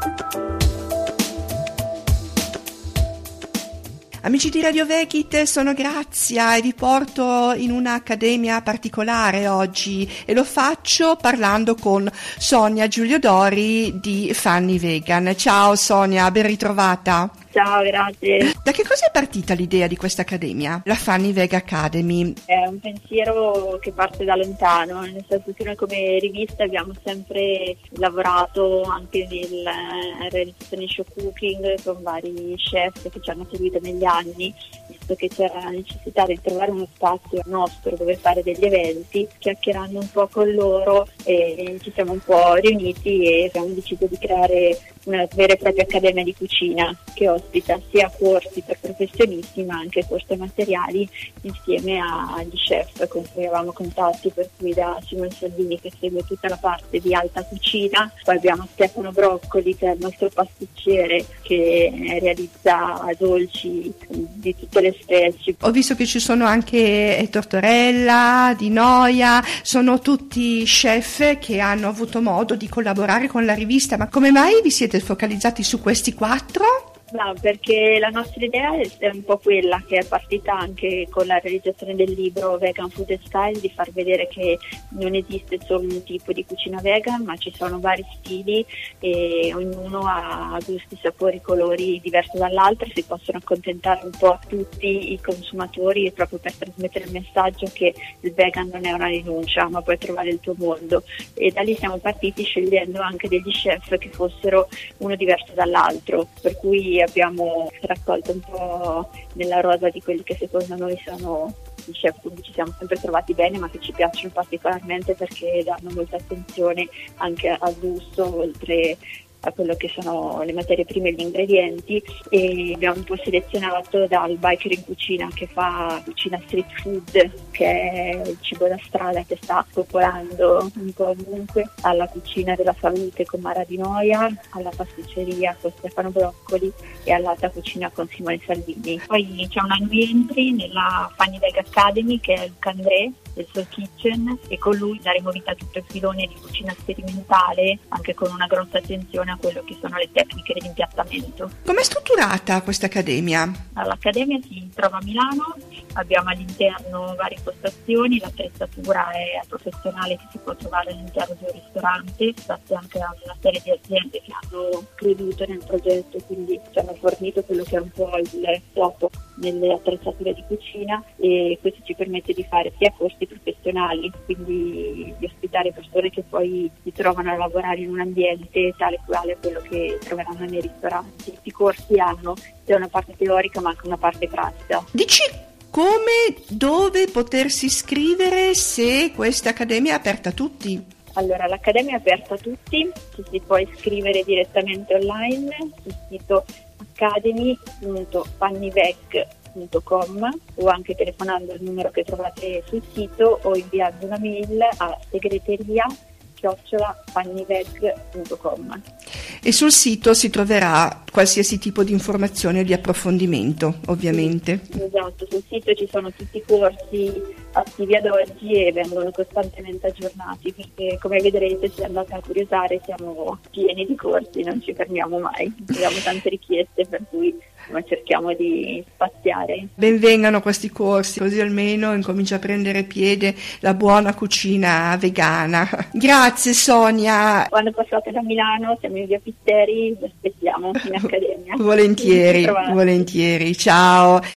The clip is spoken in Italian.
Amici di Radio Vegit, sono Grazia e vi porto in un'accademia particolare oggi e lo faccio parlando con Sonia Giuliodori di Fanny Vegan. Ciao Sonia, ben ritrovata. Ciao, grazie. Da che cosa è partita l'idea di questa accademia, la Fanny Vegan Academy? È un pensiero che parte da lontano, nel senso che noi come rivista abbiamo sempre lavorato anche nella realizzazione show cooking con vari chef che ci hanno seguito negli anni, visto che c'era la necessità di trovare uno spazio nostro dove fare degli eventi. Chiacchierando un po' con loro ci siamo un po' riuniti e abbiamo deciso di creare una vera e propria accademia di cucina che ospita sia corsi per professionisti ma anche corsi materiali insieme agli chef con cui avevamo contatti, per cui da Simone Salvini che segue tutta la parte di alta cucina, poi abbiamo Stefano Broccoli che è il nostro pasticcere che realizza dolci di tutte le specie. Ho visto che ci sono anche Tortorella, Di Noia, sono tutti chef che hanno avuto modo di collaborare con la rivista, ma come mai vi siete focalizzati su questi 4? No, perché la nostra idea è un po' quella che è partita anche con la realizzazione del libro Vegan Food and Style, di far vedere che non esiste solo un tipo di cucina vegan, ma ci sono vari stili e ognuno ha gusti, sapori, colori diversi dall'altro. Si possono accontentare un po' tutti i consumatori proprio per trasmettere il messaggio che il vegan non è una rinuncia, ma puoi trovare il tuo mondo. E da lì siamo partiti scegliendo anche degli chef che fossero uno diverso dall'altro, per cui abbiamo raccolto un po' nella rosa di quelli che secondo noi sono i chef con cui ci siamo sempre trovati bene, ma che ci piacciono particolarmente perché danno molta attenzione anche al gusto, oltre a quello che sono le materie prime e gli ingredienti, e abbiamo un po' selezionato dal biker in cucina che fa cucina street food, che è il cibo da strada che sta popolando un po' ovunque, alla cucina della salute con Mara Di Noia, alla pasticceria con Stefano Broccoli e all'alta cucina con Simone Salvini. Poi c'è una new entry nella Fanny Vegan Academy che è Luca André del Soul Kitchen, e con lui daremo vita a tutto il filone di cucina sperimentale, anche con una grossa attenzione a quello che sono le tecniche dell'impiattamento. Com'è strutturata questa accademia? L'Accademia si trova a Milano, abbiamo all'interno varie postazioni, l'attrezzatura è professionale che si può trovare all'interno di un ristorante, grazie anche a una serie di aziende che hanno creduto nel progetto e quindi ci hanno fornito quello che è un po' il top nelle attrezzature di cucina, e questo ci permette di fare sia corsi professionali, quindi di ospitare persone che poi si trovano a lavorare in un ambiente tale quale quello che troveranno nei ristoranti. I corsi hanno sia una parte teorica ma anche una parte pratica. Dici come, dove potersi iscrivere se questa accademia è aperta a tutti? Allora, l'accademia è aperta a tutti, ci si può iscrivere direttamente online sul sito academy.fannyveg.com o anche telefonando al numero che trovate sul sito o inviando una mail a segreteria@fannyveg.com. E sul sito si troverà qualsiasi tipo di informazione o di approfondimento, ovviamente. Esatto, sul sito ci sono tutti i corsi attivi ad oggi e vengono costantemente aggiornati, perché come vedrete, se andate a curiosare, siamo pieni di corsi, non ci fermiamo mai, abbiamo tante richieste, per cui cerchiamo di spaziare. Benvengano questi corsi, così almeno incomincia a prendere piede la buona cucina vegana. Grazie Sonia. Quando passate da Milano, siamo in via Pitteri, vi aspettiamo in accademia. Volentieri, volentieri. Ciao.